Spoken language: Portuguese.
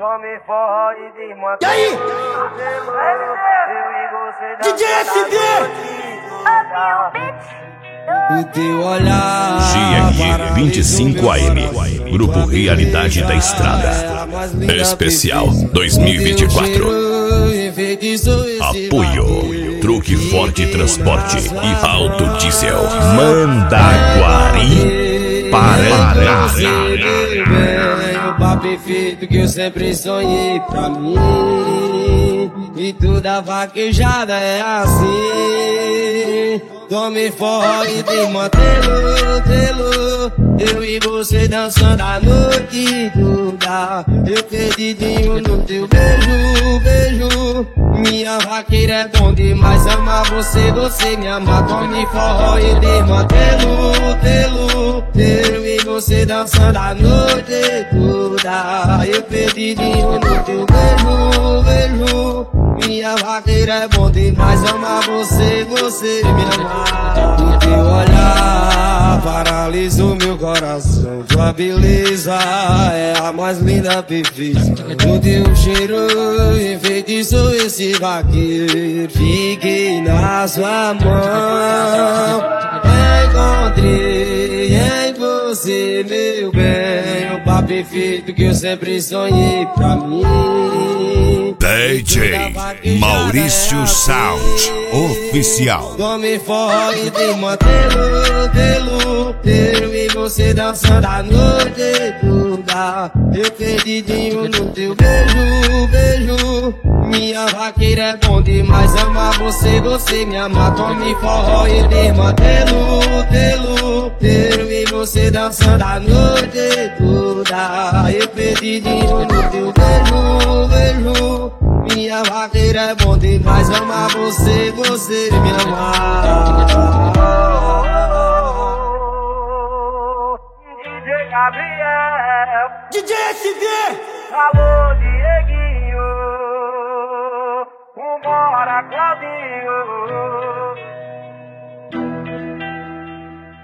Tome forró e desmantela. E aí? DJ SD! O teu olhar. GRE 25 AM, Grupo Realidade da Estrada. Especial 2024. Apoio Truque Forte Transporte e Alto Diesel. Mandaguari, Paraná. O papo perfeito que eu sempre sonhei pra mim. E toda vaquejada é assim. Tome forró e desmantelo, telo. Eu e você dançando a noite toda. Eu perdidinho no teu beijo, beijo. Minha vaqueira é bom demais, amar você, você me ama. Tome forró e desmantelo, telo. Eu e você dançando a noite toda. Eu perdidinho no teu beijo, beijo. Minha vaqueira é bom demais, amar você, você me ama. O teu olhar paralisou meu coração. Tua beleza é a mais linda, perfeita. O teu cheiro enfeitiçou esse vaqueiro. Fiquei na sua mão. Encontrei em você, meu bem, o papo perfeito que eu sempre sonhei pra mim. DJ Maurício Sound Oficial. Tome forró e desmantelo, telo. Eu e você dançando a noite toda. Eu perdidinho no teu beijo, beijo. Minha vaqueira é bom demais, amar você, você me ama. Tome forró e desmantelo, telo. Eu e você dançando a noite toda. Eu perdidinho no teu beijo, beijo. Minha vaqueira é bom demais, amar você, você me ama. DJ Gabriel, DJ SD! alô Dieguinho, vambora Claudinho.